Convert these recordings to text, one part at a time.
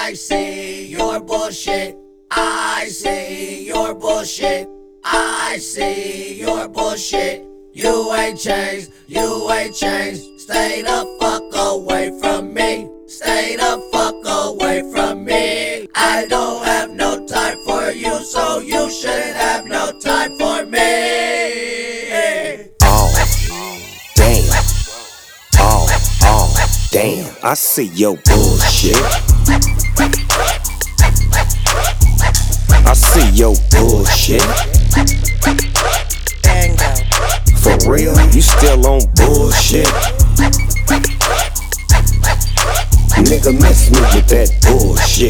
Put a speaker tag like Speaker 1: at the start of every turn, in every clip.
Speaker 1: I see your bullshit. I see your bullshit. I see your bullshit. You ain't changed, you ain't changed. Stay the fuck away from me. Stay the fuck away from me. I don't have no time for you, so you shouldn't have no time for me.
Speaker 2: Oh, damn. Oh, damn. I see your bullshit. I see your bullshit.
Speaker 3: Bango.
Speaker 2: For real, you still on bullshit. Nigga, miss me with that bullshit.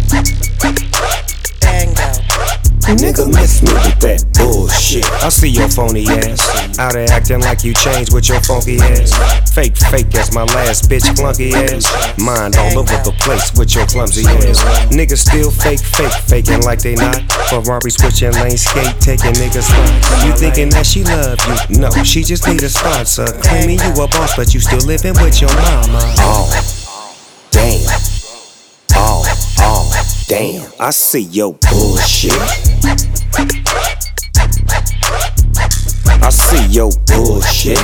Speaker 3: Bango.
Speaker 2: Nigga, miss me with that bullshit. I see your phony ass out there acting like you changed with your funky ass. Fake as my last bitch flunky ass. Mind all over the place with your clumsy ass. Niggas still faking like they not. Ferrari switching lane, skate taking niggas spots. You thinking that she love you? No, she just need a sponsor. Claiming you a boss, but you still living with your mama. Oh, damn. Oh, damn. I see your bullshit. I see your bullshit.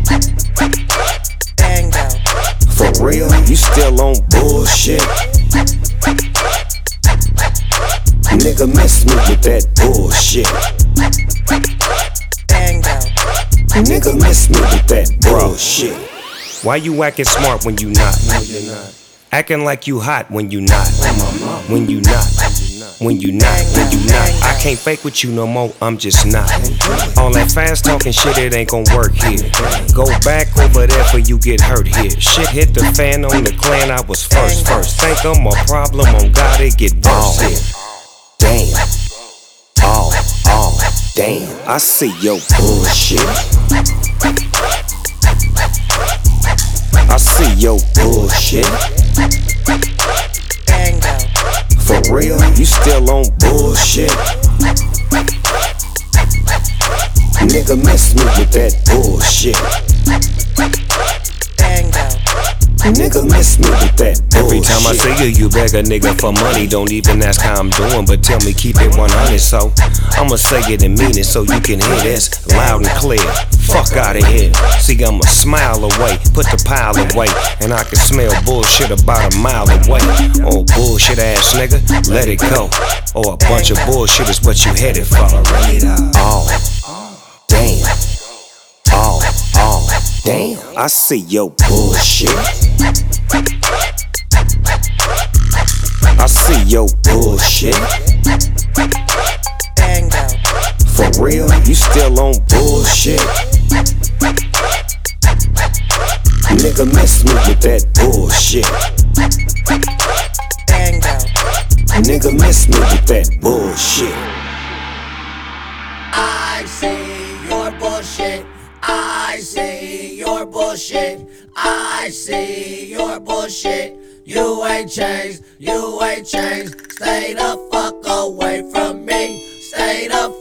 Speaker 3: Bango.
Speaker 2: For real, you still on bullshit. Nigga, miss me with that bullshit.
Speaker 3: Bango.
Speaker 2: Nigga, miss me with that bullshit. Why you acting smart when you not? No, you're not. Acting like you hot when you not. When you not. When you not. When you not. I can't fake with you no more, I'm just not. All that fast talking shit, it ain't gon' work here. Go back over there for you get hurt here. Shit hit the fan on the clan, I was first. Think I'm a problem, on God it get worse here. Damn. Oh, damn. I see your bullshit. I see your bullshit.
Speaker 3: Bango.
Speaker 2: For real, you still on bullshit. Nigga, miss me with that bullshit.
Speaker 3: Bango.
Speaker 2: Nigga, miss me with that bullshit.
Speaker 4: Every time I see you, you beg a nigga for money. Don't even ask how I'm doing, but tell me keep it 100. So I'ma say it and mean it so you can hear this loud and clear. Fuck out of here. See, I'm a smile away, put the pile away, and I can smell bullshit about a mile away. Oh, bullshit ass nigga, let it go. Or a bunch of bullshit is what you headed for.
Speaker 2: Oh, damn. Oh, damn. I see your bullshit. I see your bullshit.
Speaker 3: Bango.
Speaker 2: For real, you still on bullshit. Nigga, miss me with that bullshit.
Speaker 3: Bango.
Speaker 2: Nigga, miss me with that bullshit.
Speaker 1: I see your bullshit. I see your bullshit. I see your bullshit. You ain't changed, you ain't changed. Stay the fuck away from me. Stay the